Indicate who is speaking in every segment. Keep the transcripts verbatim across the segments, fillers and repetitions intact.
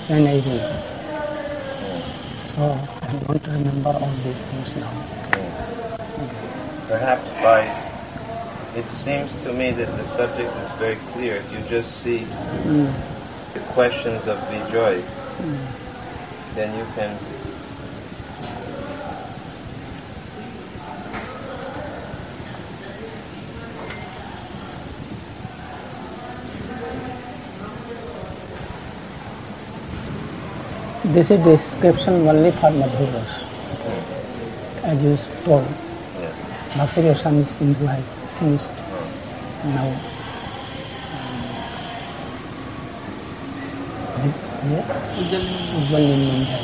Speaker 1: when I read. So I don't remember all these things now.
Speaker 2: Perhaps by, it seems to me that the subject is very clear. If you just see
Speaker 1: Mm.
Speaker 2: the questions of Vijay,
Speaker 1: Mm.
Speaker 2: then you can
Speaker 1: This is description only for Madhur Ras, as you told.
Speaker 2: yes.
Speaker 1: Bhakti Rasam Sindhu has finished now. Ujjwal Nindin hai.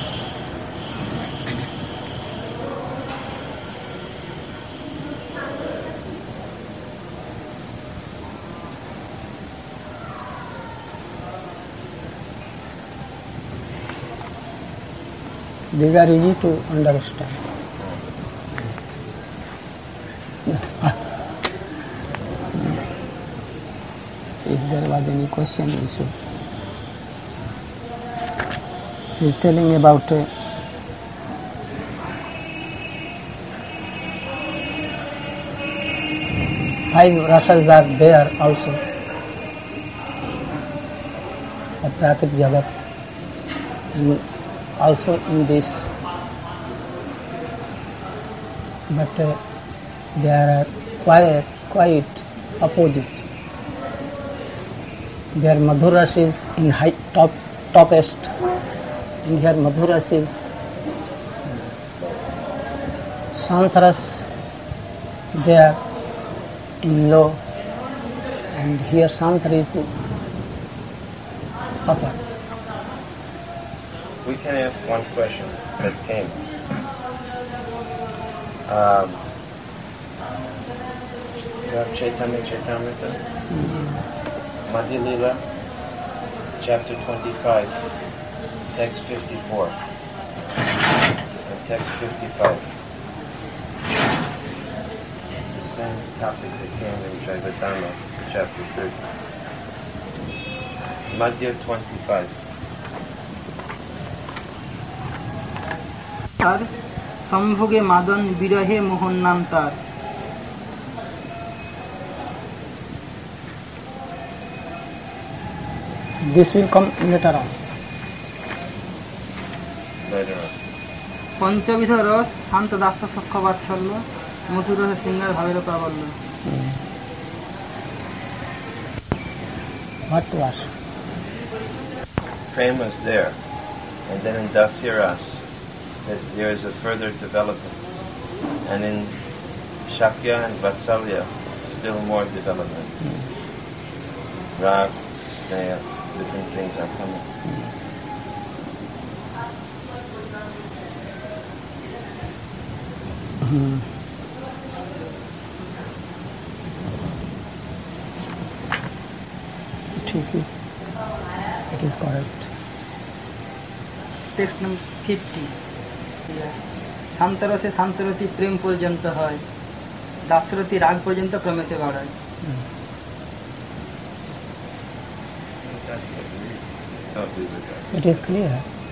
Speaker 1: These are easy to understand. If there was any question, we should. He is telling about uh, five rasas are there also. The Pratik Jagat. And also in this, but uh, they are quite, quite opposite. Their Madhur Ras is in high, top, topest, and here Madhur Ras is Sant Ras, they are in low, and here Sant Ras is upper.
Speaker 2: We can ask one question that came. Um, you have Chaitanya Charitamrita? Mm-hmm. Madhya Lila, chapter twenty-five, text fifty-four. And text fifty-five. It's the same topic that came in Jaivatama, chapter thirty. Madhya twenty-five.
Speaker 3: সম্ভোগে মাদন বিরহে মোহন নাম তার।
Speaker 1: This will come later on.
Speaker 2: Later on.
Speaker 3: পঞ্চবিধ রস শান্ত দাস সখ্য বাৎসল্য মধুর রস সিংহার ভাবের প্রাবল্য।
Speaker 1: What was?
Speaker 2: Prema is there, and then in Dasya Ras, that there is a further development, and in Shakya and Vatsalya, still more development. Mm. Rag, Sneha, different things are coming.
Speaker 1: Mm. It is correct.
Speaker 3: Text number fifty. শান্তরসে শান্তরতি প্রেম পর্যন্ত হয়, দাসরতি রাগ পর্যন্ত ক্রমেতে বাড়ায়।
Speaker 1: It is clear.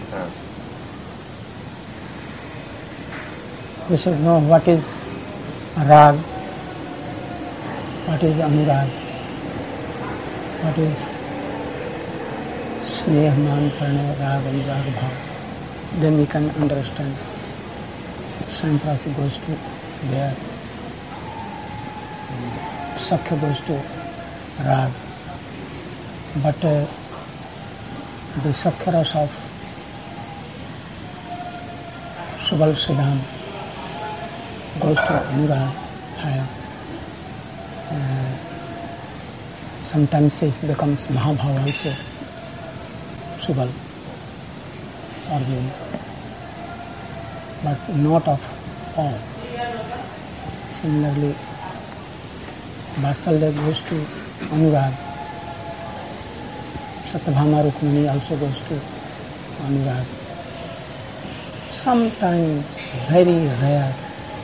Speaker 1: We should know what is rag, what is anurag, what is sneh, man, pranay, rag, anurag, bhav. Then we can understand. Samprasi goes to there, Sakhya goes to rag, but uh, the Sakhya ras of Subal Siddham goes to anurag, higher. Uh, sometimes it becomes Mahabhava also, Subal or Yoni, but not of all. Similarly, Vatsalya goes to Anurag, Satyabhama Rukmini also goes to Anurag. Sometimes, very rare,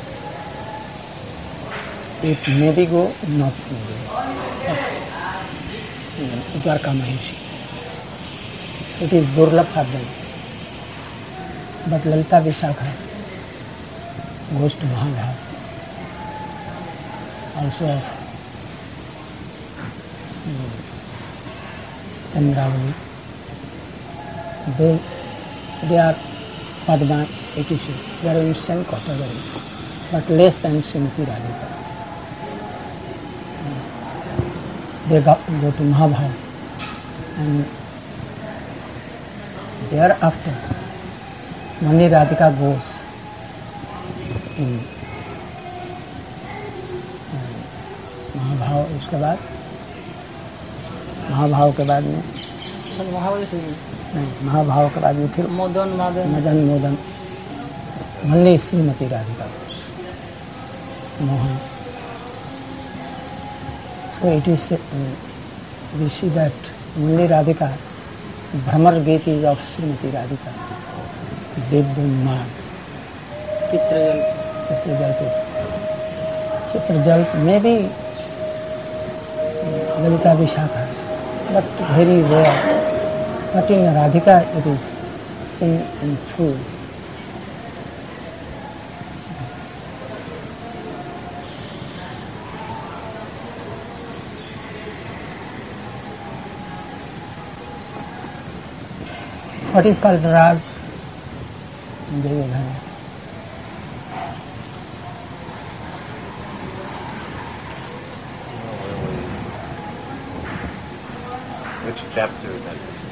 Speaker 1: it may be go, not may be go. Dwarka Maheshi. It is Durlabh for them. But Lalita Vishakha goes to Mahabhav, also of um, Chandravali. They, they are Padma, et cetera. They are in same category, but less than Srimati Radhika. They go, go to Mahabhav, and thereafter Mani Radhika goes in महाभाव. उसके बाद महाभाव के बाद में नहीं महाभाव के बाद में फिर
Speaker 3: मदन मदन
Speaker 1: मदन मोदन मल्ली Shrimati Radhika Ghosh Mohan. So it is uh, we see that Mulli Radhika, Bhramar Gate is of Srimati Radhika, Devdun Mag,
Speaker 3: Chitrajal.
Speaker 1: Chitrajal. Chitrajal may be Lalita Vishakha, but very rare. But in Radhika it is seen in full. What is called Rag? Devadhana.
Speaker 2: Which chapter is that?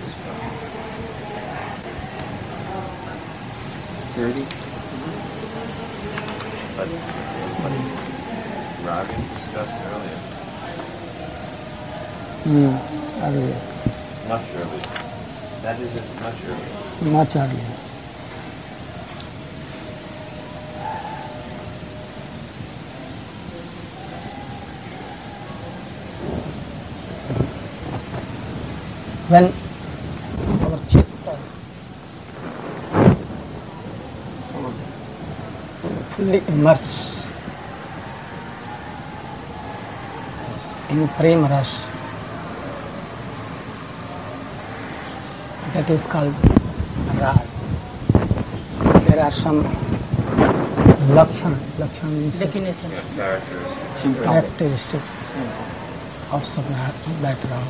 Speaker 2: Thirty. But what Ravi discussed earlier.
Speaker 1: Hmm. Earlier.
Speaker 2: Much earlier. That is it, much earlier.
Speaker 1: Much earlier. When our chitta fully immersed in prema ras, that is called rag. There are some lakshan, lakshan means
Speaker 3: Definition.
Speaker 2: Yeah, characteristics.
Speaker 1: characteristics of some ra- that rag.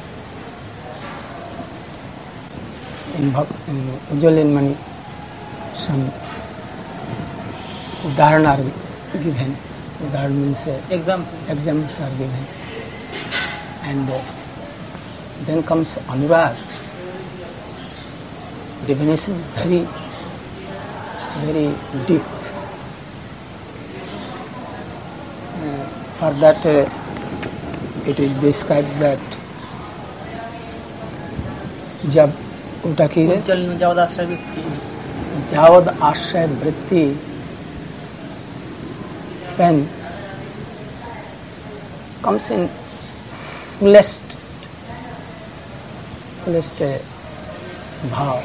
Speaker 1: In, Bhak- in Ujjwalin Mani, some udaharan are given. Udaharan means uh,
Speaker 3: Example.
Speaker 1: examples are given. And uh, then comes Anurag. Definition is very, very deep. Uh, for that, uh, it is described that जब उल्टा की है
Speaker 3: उज्जवल में जावद आश्रय व्यक्ति
Speaker 1: जावद आश्रय वृत्ति when comes in fullest fullest uh, भाव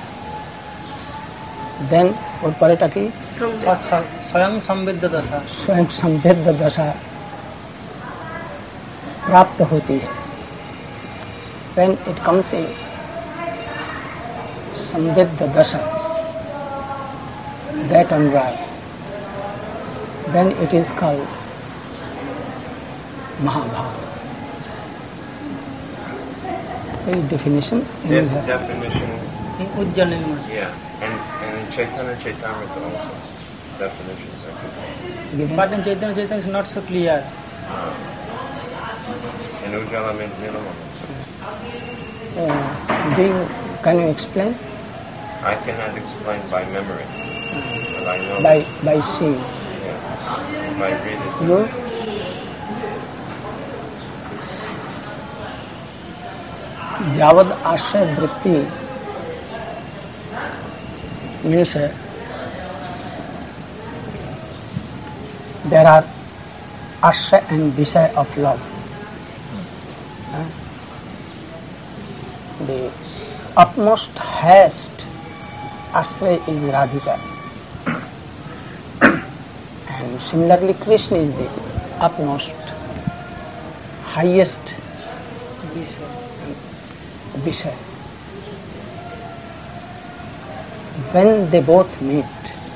Speaker 1: then और पर्यटक की
Speaker 3: स्वयं संविद्ध दशा
Speaker 1: स्वयं संवेद्य दशा प्राप्त होती है. when it comes in संवेद्य दशा, that anurag, then it is called Mahabhav. The definition
Speaker 2: There's
Speaker 1: is
Speaker 2: a definition,
Speaker 3: in उज्जवल में.
Speaker 2: yeah, and, and in Chaitanya Chaitamrita also, definitions are given.
Speaker 1: given.
Speaker 3: But in Chaitanya Chaitanya is not so clear.
Speaker 2: In Ujjwala Nilamam.
Speaker 1: Uh, do you, can you explain?
Speaker 2: I cannot explain by memory, but I know
Speaker 1: By by seeing.
Speaker 2: yeah, if I read it.
Speaker 1: You Jawad आश्रय वृत्ति means uh, there are ashray and vishay of love. Huh? The utmost highest ashray is Radhika, and similarly Krishna is the utmost highest vishay. when they both meet,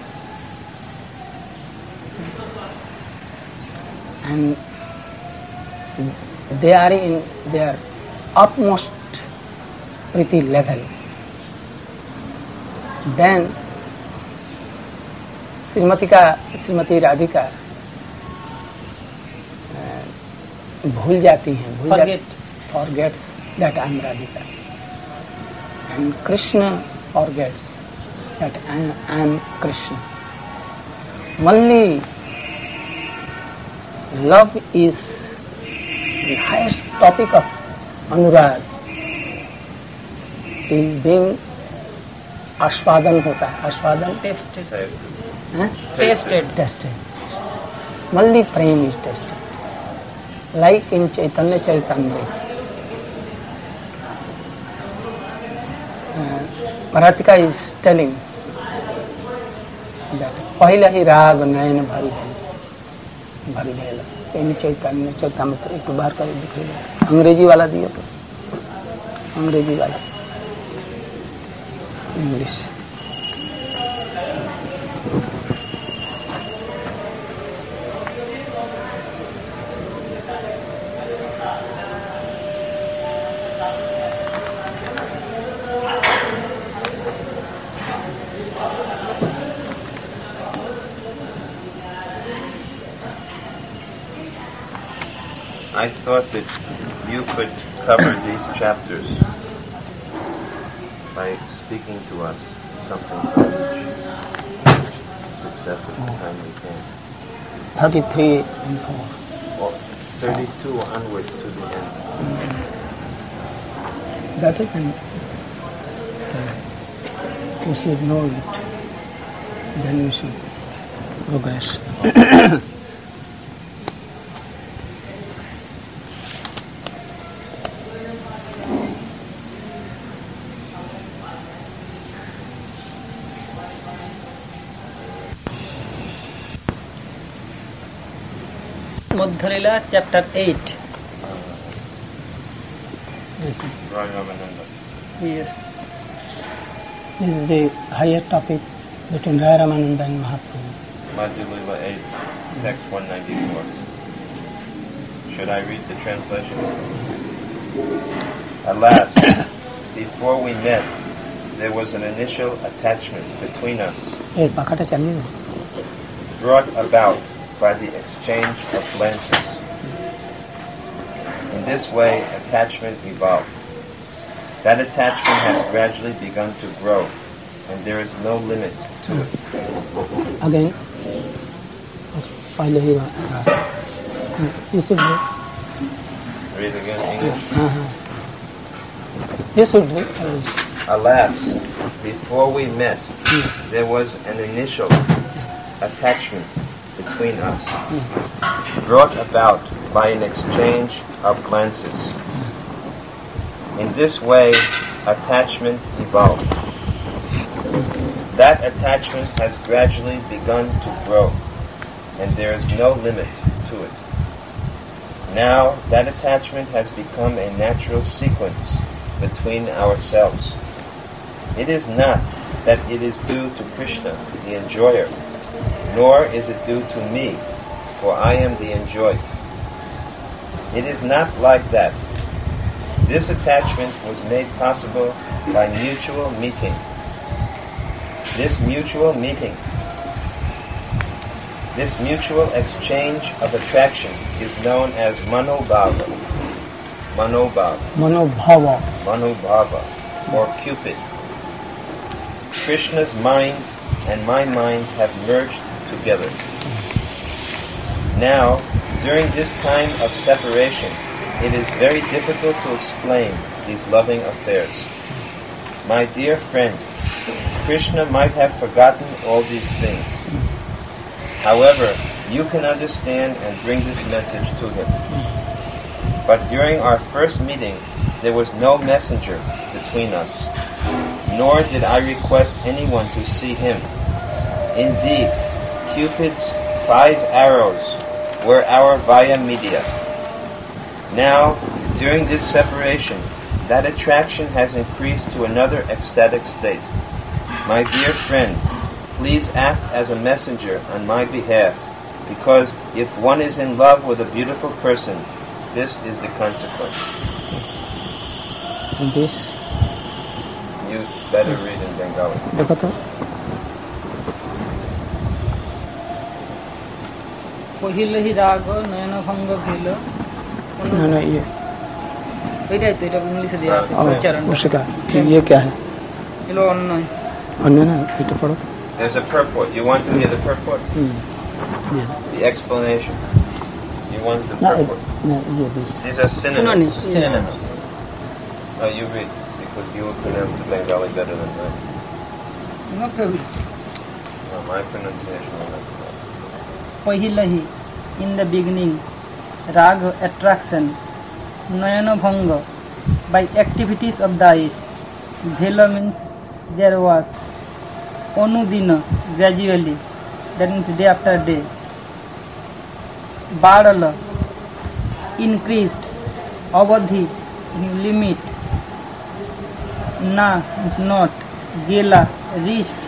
Speaker 1: and they are in their utmost pretty level, then Shrimati का श्रीमती राधिका भूल जाती हैं, भूल
Speaker 3: Forget.
Speaker 1: forgets that I am Radhika, and Krishna forgets that I am, I am Krishna. Only love is the highest topic of Anurag, is being आस्वादन होता है, आस्वादन
Speaker 3: tested
Speaker 1: हैं?
Speaker 3: Tested
Speaker 1: tested. Only prem is tested. Like in Chaitanya Charitamrita, uh, Paratika is telling that पहला ही राग नयन भरी है, भरी है। इन चैतन्य चैतन्य एक बार का दिखेगा, अंग्रेजी वाला दिया तो अंग्रेजी वाला English.
Speaker 2: I thought that you could cover these chapters by speaking to us something from each successive time we can.
Speaker 1: thirty-three and four.
Speaker 2: Well, thirty-two onwards to the end.
Speaker 1: That is, and you should know it, then you should progress.
Speaker 3: Madhyalila chapter eight.
Speaker 2: Ramananda.
Speaker 3: Yes.
Speaker 1: This is the higher topic between Rai Ramananda and Mahaprabhu.
Speaker 2: Madhya Lila eight, text one ninety-four. Should I read the translation? Alas, before we met, there was an initial attachment between us,
Speaker 1: Eh, pakata chaliye.
Speaker 2: brought about by the exchange of glances. In this way, attachment evolved. That attachment has gradually begun to grow, and there is no limit to it.
Speaker 1: Again, पहले ही you should read.
Speaker 2: Read again, English.
Speaker 1: Uh-huh. You should read.
Speaker 2: Alas, before we met, there was an initial attachment between us, brought about by an exchange of glances. In this way, attachment evolved. That attachment has gradually begun to grow, and there is no limit to it. Now, that attachment has become a natural sequence between ourselves. It is not that it is due to Krishna, the enjoyer, nor is it due to me, for I am the enjoyed. It is not like that. This attachment was made possible by mutual meeting. This mutual meeting, this mutual exchange of attraction is known as Manobhava, Manobhava,
Speaker 1: Manobhava.
Speaker 2: Manobhava, or Cupid. Krishna's mind and my mind have merged together. Now, during this time of separation, it is very difficult to explain these loving affairs. My dear friend, Krishna might have forgotten all these things. However, you can understand and bring this message to him. But during our first meeting, there was no messenger between us, nor did I request anyone to see him. Indeed, Cupid's five arrows were our via media. Now, during this separation, that attraction has increased to another ecstatic state. My dear friend, please act as a messenger on my behalf, because if one is in love with a beautiful person, this is the consequence.
Speaker 1: And this,
Speaker 2: You better read in Bengali.
Speaker 1: देखो तो
Speaker 3: পহিলহি রাগ নয়ন ভঙ্গ ভিল
Speaker 1: ना ना ये
Speaker 3: ওইটাই তো এটা ইংলিশে দেওয়া আছে
Speaker 1: और
Speaker 3: উচ্চারণ
Speaker 1: उसका फिर ये क्या है
Speaker 3: এগুলো অন্য
Speaker 1: अन्य ना ये पढ़ो
Speaker 2: There's a purport. You want to hear the purport?
Speaker 1: हम्म, ये
Speaker 2: The explanation. You want the
Speaker 1: ना
Speaker 2: purport?
Speaker 1: ना ये this
Speaker 2: These are synonyms.
Speaker 3: Synonyms.
Speaker 2: Oh, you read, because you will pronounce the Bengali better than mine.
Speaker 3: No problem
Speaker 2: No, my pronunciation will not be bad.
Speaker 3: পহিলহি in the beginning raga attraction নয়ন ভঙ্গ by activities of the eyes ভেলো means their work অনুদিন gradually that means day after day বাড়ল increased অবধি limit না not গেলা rest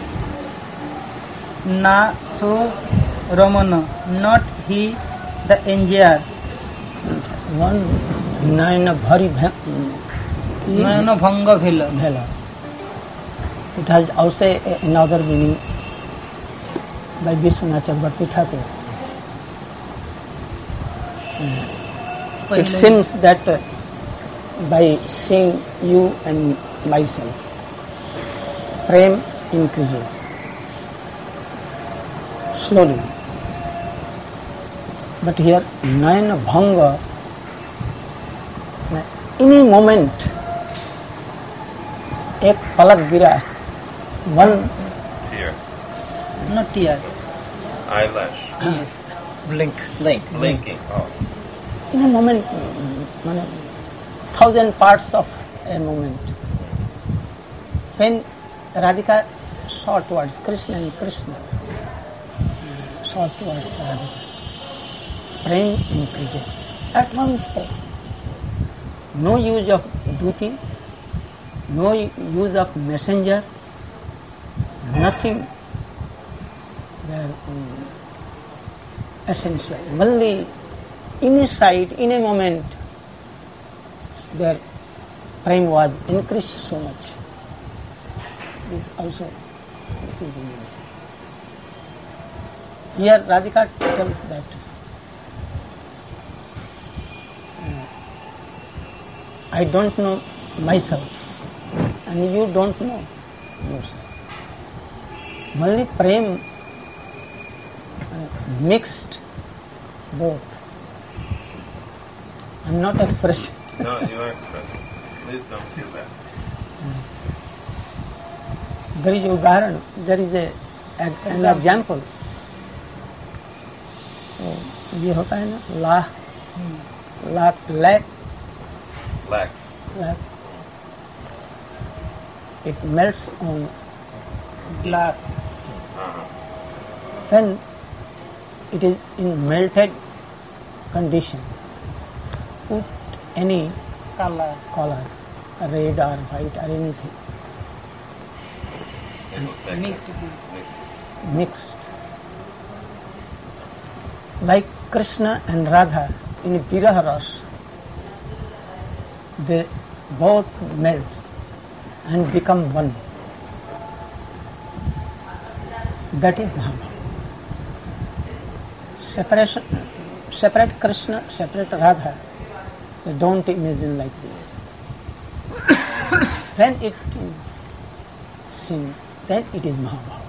Speaker 3: না so Raman not he the engineer
Speaker 1: one nine very
Speaker 3: নয়ন ভঙ্গ ভেল
Speaker 1: Bhela. It has also a- another meaning by Vishwanath Chakravarti Thakur. It seems that uh, by seeing you and myself, prem increases slowly. But here, Nayana Bhanga, any moment, एक पलक गिरा, one
Speaker 2: Tear.
Speaker 3: not tear
Speaker 2: Eyelash.
Speaker 1: blink, blink,
Speaker 2: Blinking. Oh.
Speaker 1: in a moment, মানে thousand parts of a moment. When Radhika saw towards Krishna and Krishna saw towards Radhika, prem increases. At once prem. No use of duty, no use of messenger, nothing there, um, essential. Only in a sight, in a moment, their prem was increased so much. This also, this is the meaning. Here Radhika tells that uh, I don't know myself and you don't know yourself. Only prem uh, mixed both. I'm not expressing.
Speaker 2: No, you are expressing. Please don't feel that.
Speaker 1: There is a udaharan, there is a, a an example. तो ये होता है ना lakh lakh lac
Speaker 2: Black.
Speaker 1: Lac it melts on
Speaker 3: glass
Speaker 2: Uh-huh.
Speaker 1: when it is in melted condition. Put any
Speaker 3: color
Speaker 1: color, red or white or anything,
Speaker 2: It will take
Speaker 3: mixed
Speaker 2: it.
Speaker 3: with
Speaker 2: Mixes.
Speaker 1: mixed. Like Krishna and Radha in Viraha Ras, they both melt and become one. That is Mahabharata. Separation, separate Krishna, separate Radha, they don't imagine like this. When it is seen, then it is Mahabharata.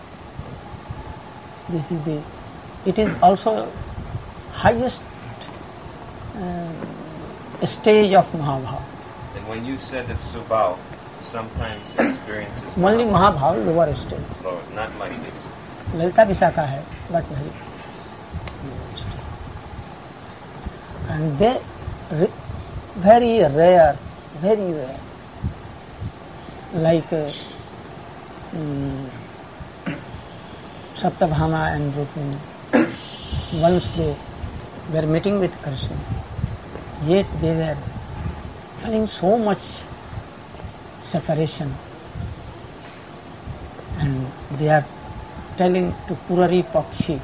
Speaker 1: This is the, it is also highest uh, stage of Mahabharata.
Speaker 2: And when you said that Subal sometimes experiences
Speaker 1: Only Mahabharata lower stage.
Speaker 2: Lord, not like this.
Speaker 1: Lalita Visakha hai, but very lower stage. And they re- very rare, very rare. Like uh, um, Saptabhama and Rukmini. Once they were meeting with Krishna, yet they were feeling so much separation. and they are telling to Purari Pakshi.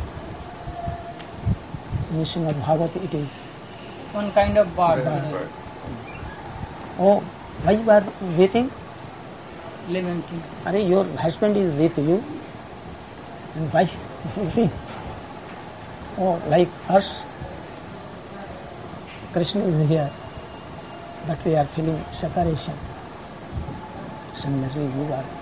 Speaker 1: In Srimad Bhagavata it is,
Speaker 3: One kind of bird.
Speaker 2: Bird.
Speaker 1: oh, why you are weeping?
Speaker 3: Lamenting.
Speaker 1: Are your husband is with you, and why weeping? Oh, like us, Krishna is here, but we are feeling separation. Similarly, you are,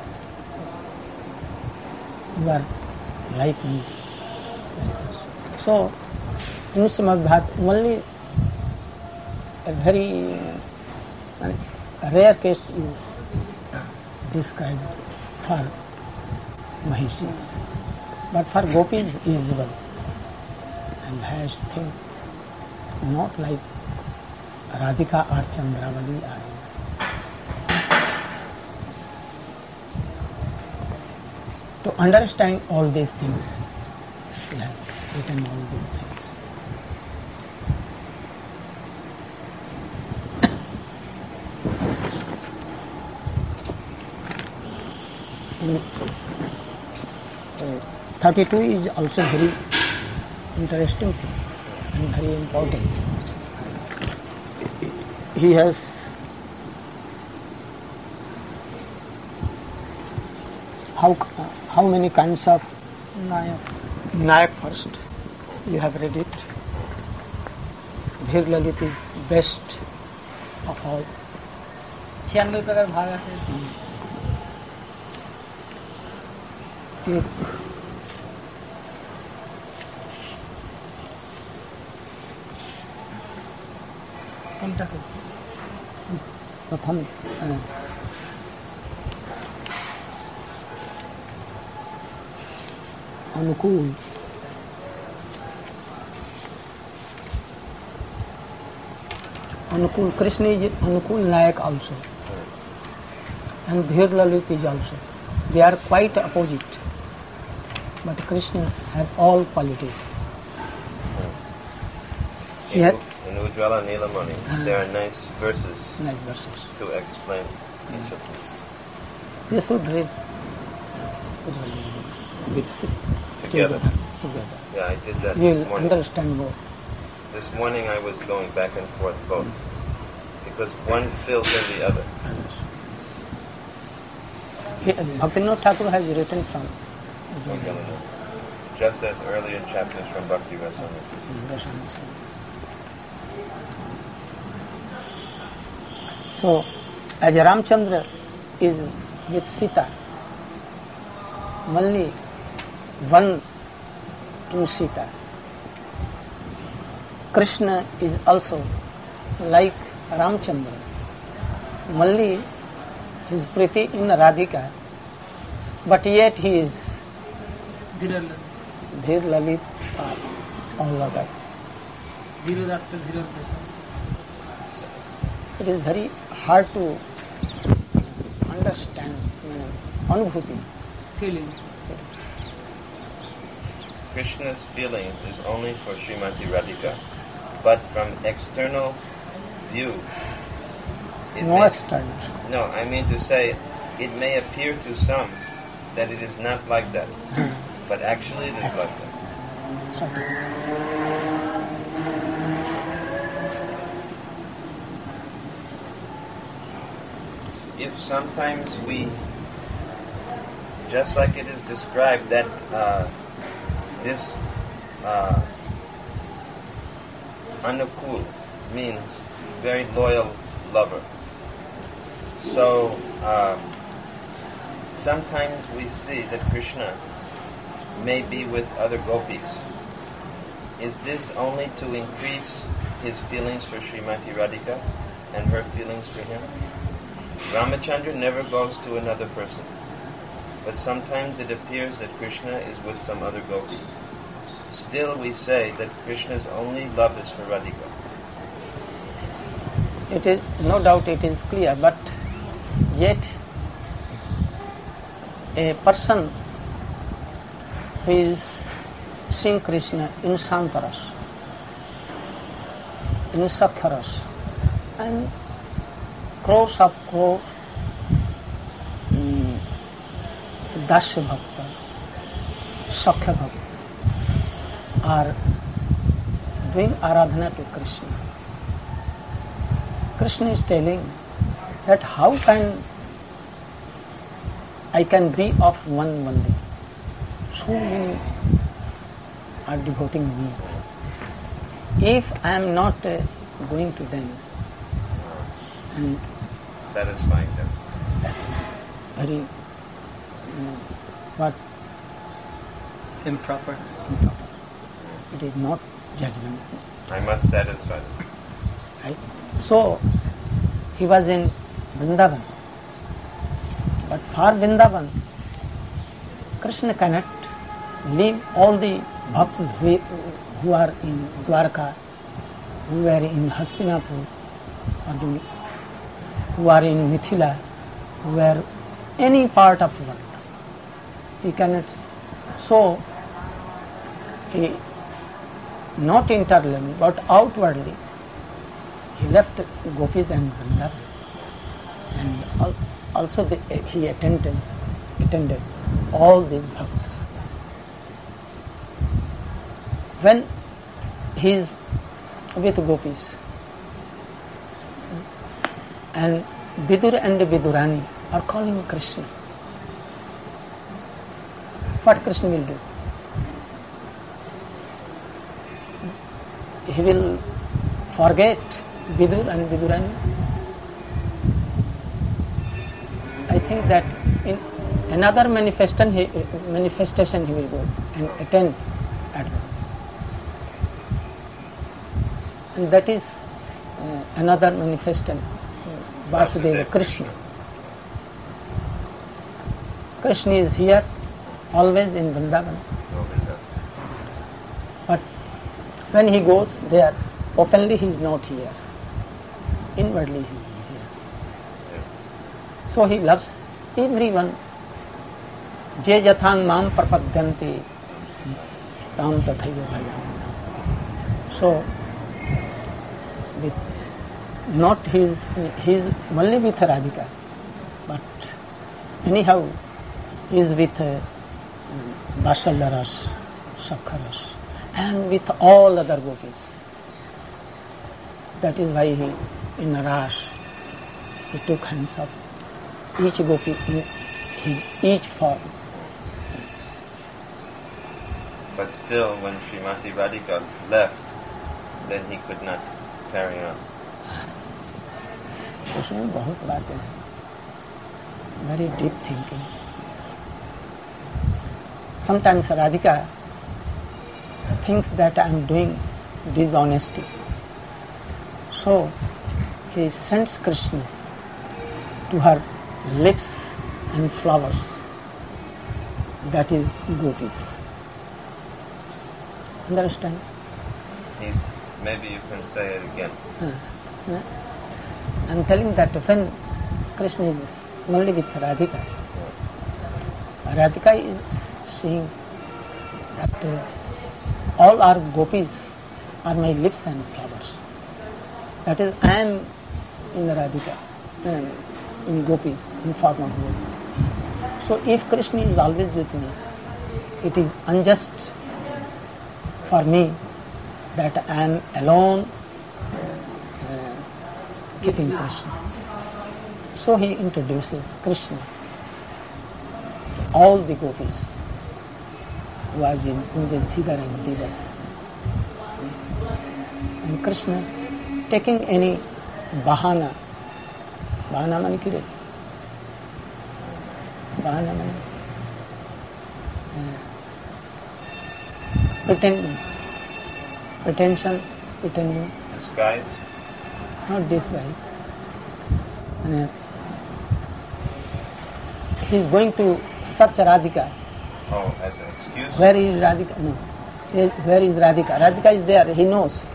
Speaker 1: you are like me. Like us. So, in Srimad Bhagavatam, only a very uh, rare case is described for Mahishis, but for Gopis is usual. And has think not like Radhika or Chandravali are. To understand all these things, we have written all these things. In, uh, thirty-two is also very interesting thing and very important. He has how uh, how many kinds of
Speaker 3: Nayak.
Speaker 1: Nayak first. You have read it. Dhir Lalit is best of all.
Speaker 3: छियानवे प्रकार भाग আছে
Speaker 1: एक
Speaker 3: কোনটা করছে
Speaker 1: प्रथम अ, अनुकूल अनुकूल कृष्ण is अनुकूल नायक also and Dhir Lalit is also. They are quite opposite, but Krishna have all qualities.
Speaker 2: In,
Speaker 1: Yeah.
Speaker 2: in Ujjvala Nilamani,
Speaker 1: Ah.
Speaker 2: there are nice verses
Speaker 1: Nice verses.
Speaker 2: to explain each of these
Speaker 1: They should read with
Speaker 2: together.
Speaker 1: together.
Speaker 2: Yeah, I did that
Speaker 1: We
Speaker 2: this
Speaker 1: will
Speaker 2: morning.
Speaker 1: understand more.
Speaker 2: This morning I was going back and forth both because one fills in the other.
Speaker 1: Bhaktivinoda Thakur has written from
Speaker 2: Just as earlier chapters from Bhakti Rasamrita.
Speaker 1: So, as Ramchandra is with Sita, only one in Sita. Krishna is also like Ramchandra, only his priti in Radhika, but yet he is
Speaker 3: ধীর
Speaker 1: Dhir Lalit or all other.
Speaker 3: ধীরদাত্ত ধীর
Speaker 1: It is very hard to understand, you know, anubhuti.
Speaker 3: Feeling
Speaker 2: Krishna's feeling is only for Srimati Radhika, but from external view, it
Speaker 1: No
Speaker 2: may,
Speaker 1: external.
Speaker 2: no, I mean to say, it may appear to some that it is not like that, but actually it is like that.
Speaker 1: Sorry.
Speaker 2: If sometimes we, just like it is described that uh, this uh, Anukul means very loyal lover. So um, sometimes we see that Krishna may be with other gopis. Is this only to increase his feelings for Srimati Radhika and her feelings for him? Ramachandra never goes to another person, but sometimes it appears that Krishna is with some other gopi. Still we say that Krishna's only love is for Radhika.
Speaker 1: It is, no doubt it is clear, but yet a person who is seeing Krishna in Sankaras, in Sakharas, and crores of crores mm, Dasya Bhakta, Sakhya Bhakta are doing aradhana to Krishna. Krishna is telling that how can I can be of one only. So many are devoting me. If I am not uh, going to them and
Speaker 2: satisfying them,
Speaker 1: that's very uh, what
Speaker 3: Improper.
Speaker 1: improper. It is not judgment.
Speaker 2: I must satisfy them.
Speaker 1: Right? So he was in Vrindavan. But for Vrindavan, Krishna cannot leave all the bhaktas who, who are in Dwarka, who are in Hastinapur, or the, who are in Mithila, who are any part of the world. He cannot. So, he not internally but outwardly, he left Gopis and Vrindavan. And al- also the, he attended, attended all these bhaktas. When he is with Gopis, and Vidur and Vidurani are calling Krishna, what Krishna will do? He will forget Vidur and Vidurani? I think that in another manifestation he, manifestation he will go and attend at once. And that is uh, another manifestation, uh, Vasudeva Krishna. Krishna is here, always in Vrindavan. But when he goes there, openly he is not here. Inwardly he is here. So he loves everyone. Je jathang mam prapadyanti tam tathaiva bhajam. So, with not his, his only with Radhika, but anyhow he is with uh, Vatsalya Ras, Sakha Ras, and with all other gopis. That is why he, in Ras, he took himself, each gopi in his each form.
Speaker 2: But still, when Srimati Radhika left, then he could not carry on.
Speaker 1: उसमें बहुत बातें हैं, very deep thinking. Sometimes Radhika thinks that I am doing dishonesty. So he sends Krishna to her lips and flowers, that is gopis. Understand?
Speaker 2: He's, maybe you can say it again.
Speaker 1: Uh, uh, I am telling that when Krishna is only with Radhika, Radhika is seeing that uh, all our gopis are my lips and flowers. That is, I am in Radhika, uh, in gopis, in form of gopis. So if Krishna is always with me, it is unjust for me that I am alone uh, keeping Krishna. So he introduces Krishna to all the gopis who was in Kunjan Thidar and Didar. And Krishna taking any bahana, bahana mani kire? Bahana mani uh, pretending, pretension, pretending.
Speaker 2: Disguise?
Speaker 1: Not disguise. And, uh, he is going to search Radhika.
Speaker 2: Oh, as an excuse?
Speaker 1: Where is Radhika? No. Where is Radhika? Radhika is there, he knows.